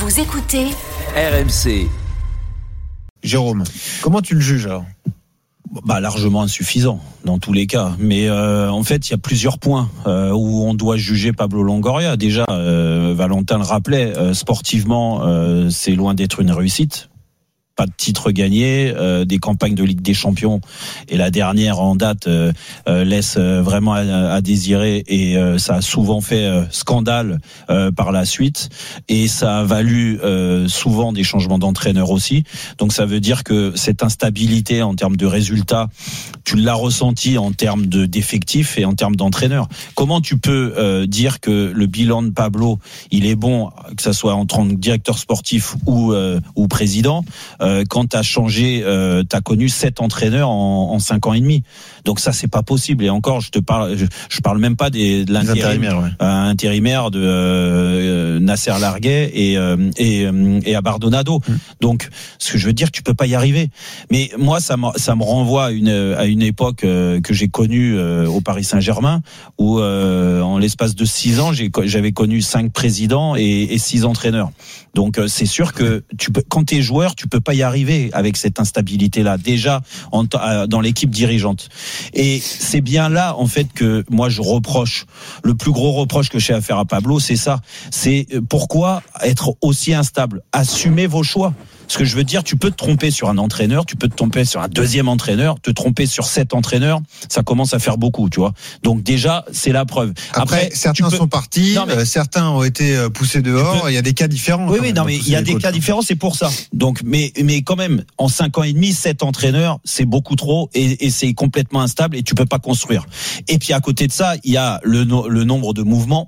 Vous écoutez RMC. Jérôme, comment tu le juges alors ? Largement insuffisant dans tous les cas, mais en fait il y a plusieurs points où on doit juger Pablo Longoria. Déjà, Valentin le rappelait, sportivement c'est loin d'être une réussite. Pas de titre gagné, des campagnes de Ligue des Champions et la dernière en date laisse vraiment à désirer, et ça a souvent fait scandale par la suite, et ça a valu souvent des changements d'entraîneur aussi. Donc ça veut dire que cette instabilité en termes de résultats, tu l'as ressenti en termes d'effectifs et en termes d'entraîneur. Comment tu peux dire que le bilan de Pablo il est bon, que ça soit en tant que directeur sportif ou président, quand t'as changé, t'as connu 7 entraîneurs en 5 ans et demi. Donc ça c'est pas possible. Et encore, je parle même pas de l'intérimaire de Nasser Larguet et Abardonado. Donc ce que je veux dire, tu peux pas y arriver. Mais moi ça me renvoie à une époque que j'ai connue au Paris Saint-Germain, où en l'espace de 6 ans j'avais connu 5 présidents et 6 entraîneurs. Donc c'est sûr que quand t'es joueur, tu peux pas y arriver avec cette instabilité là déjà dans l'équipe dirigeante. Et c'est bien là en fait que moi je reproche, le plus gros reproche que j'ai à faire à Pablo, c'est ça. C'est pourquoi être aussi instable. Assumez vos choix. Ce que je veux dire, tu peux te tromper sur un entraîneur, tu peux te tromper sur un deuxième entraîneur, te tromper sur 7 entraîneurs, ça commence à faire beaucoup, tu vois. Donc déjà, c'est la preuve. Après certains sont partis, certains ont été poussés dehors, il y a des cas différents. Oui, mais il y a des cas différents, c'est pour ça. Donc, mais quand même, en 5 ans et demi, 7 entraîneurs, c'est beaucoup trop, et c'est complètement instable, et tu peux pas construire. Et puis à côté de ça, il y a le nombre de mouvements,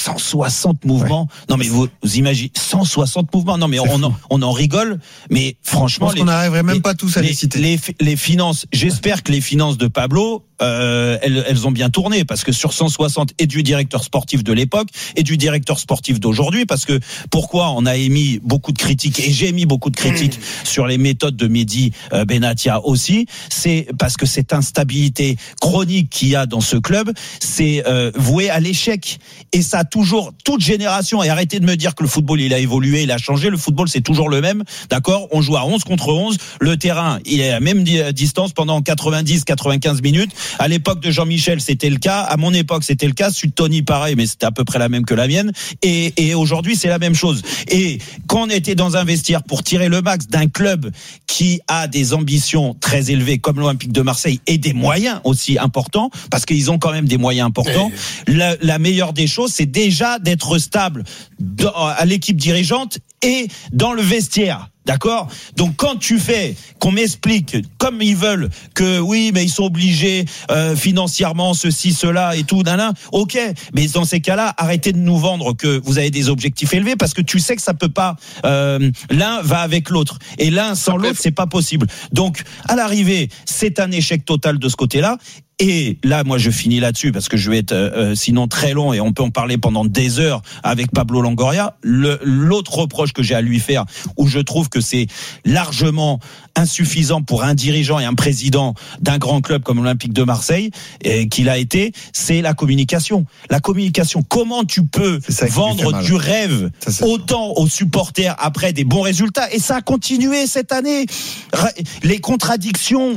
160 mouvements. Ouais. Non mais vous imaginez, 160 mouvements. Non mais on en rigole. Mais franchement, on n'arriverait même pas tous à les citer. Les finances, j'espère que les finances de Pablo, elles ont bien tourné, parce que sur 160, et du directeur sportif de l'époque et du directeur sportif d'aujourd'hui, parce que pourquoi on a émis beaucoup de critiques, et j'ai émis beaucoup de critiques sur les méthodes de Mehdi Benatia aussi, c'est parce que cette instabilité chronique qu'il y a dans ce club, c'est voué à l'échec, et ça a toujours, toute génération, et arrêtez de me dire que le football il a évolué, il a changé, le football c'est toujours le même, d'accord, on joue à 11 contre 11, le terrain il est à la même distance pendant 90-95 minutes. À l'époque de Jean-Michel, c'était le cas. À mon époque, c'était le cas. Celui de Tony, pareil, mais c'était à peu près la même que la mienne. Et aujourd'hui, c'est la même chose. Et quand on était dans un vestiaire pour tirer le max d'un club qui a des ambitions très élevées, comme l'Olympique de Marseille, et des moyens aussi importants, parce qu'ils ont quand même des moyens importants, la meilleure des choses, c'est déjà d'être stable à l'équipe dirigeante et dans le vestiaire. D'accord ? Donc quand tu fais, qu'on m'explique comme ils veulent que oui, mais ils sont obligés financièrement, ceci, cela et tout, ok, mais dans ces cas-là, arrêtez de nous vendre que vous avez des objectifs élevés, parce que tu sais que ça peut pas, l'un va avec l'autre, et l'un sans l'autre, c'est pas possible. Donc à l'arrivée, c'est un échec total de ce côté-là. Et là, moi, je finis là-dessus, parce que je vais être sinon très long, et on peut en parler pendant des heures avec Pablo Longoria. L'autre reproche que j'ai à lui faire, où je trouve que c'est largement insuffisant pour un dirigeant et un président d'un grand club comme l'Olympique de Marseille, qu'il a été, c'est la communication. La communication, comment tu peux vendre du rêve autant aux supporters après des bons résultats? Et ça a continué cette année. Les contradictions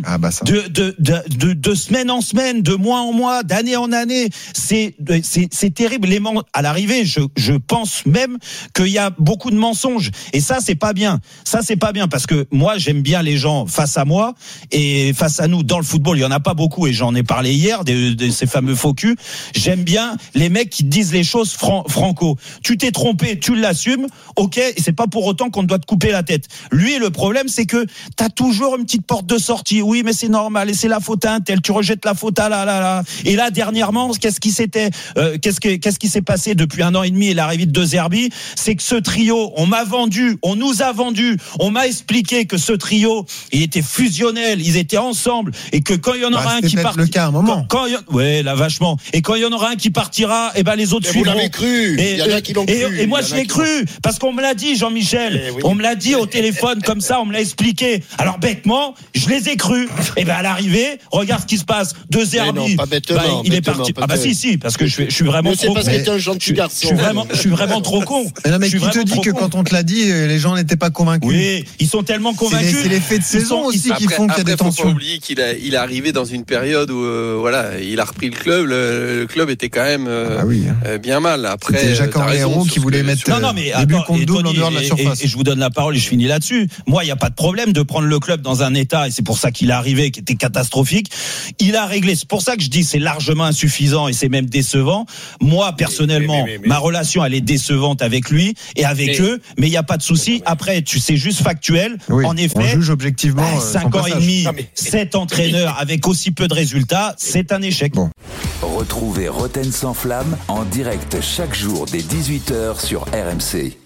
de semaine en semaine, de mois en mois, d'année en année, c'est terrible. À l'arrivée, je pense même qu'il y a beaucoup de mensonges, et ça c'est pas bien. Ça c'est pas bien, parce que moi j'aime bien les gens face à moi et face à nous dans le football. Il y en a pas beaucoup, et j'en ai parlé hier de ces fameux faux culs. J'aime bien les mecs qui disent les choses franco. Tu t'es trompé, tu l'assumes, ok, et c'est pas pour autant qu'on doit te couper la tête. Lui, le problème c'est que t'as toujours une petite porte de sortie. Oui, mais c'est normal, et c'est la faute à un tel, tu rejettes la faute à là. Et là dernièrement, qu'est-ce qui s'est passé depuis 1 an et demi et l'arrivée de De Zerbi? C'est que ce trio, on nous a vendu, on m'a expliqué que ce trio, il était fusionnel, ils étaient ensemble, et que quand il y en aura un qui partira, le cas à un moment. Ouais, là vachement. Et quand il y en aura un qui partira, et ben les autres suivront. Vous l'avez cru. Il y en a qui l'ont cru. Et moi je l'ai cru, parce qu'on me l'a dit, Jean-Michel. Oui. On me l'a dit au téléphone comme ça, on me l'a expliqué. Alors bêtement, je les ai crus. Et ben à l'arrivée, regarde ce qui se passe. De Zerbi, il est parti. Ah bah si, parce que je suis vraiment trop con. C'est parce que t'es un gentil garçon. Je suis vraiment trop con. Mais qui te dit que quand on te l'a dit, les gens n'étaient pas convaincus? Oui, ils sont tellement convaincus. C'est l'effet de saison aussi qui font qu'il y a des tensions. Faut pas oublier qu'il est arrivé dans une période où il a repris le club. Le club était quand même bien mal. Après, c'était Jacques Henriot qui voulait mettre des buts contre double en dehors de la surface. Et je vous donne la parole et je finis là-dessus. Moi, il n'y a pas de problème de prendre le club dans un état, et c'est pour ça qu'il est arrivé, qui était catastrophique. Il a réglé. C'est pour ça que je dis c'est largement insuffisant et c'est même décevant. Moi, personnellement, ma relation, elle est décevante avec lui et avec eux, mais il n'y a pas de souci. Après, c'est juste factuel. Oui, en effet, on juge objectivement 5 ans et demi, 7 entraîneurs avec aussi peu de résultats, c'est un échec. Bon. Retrouvez Roten sans flamme en direct chaque jour dès 18h sur RMC.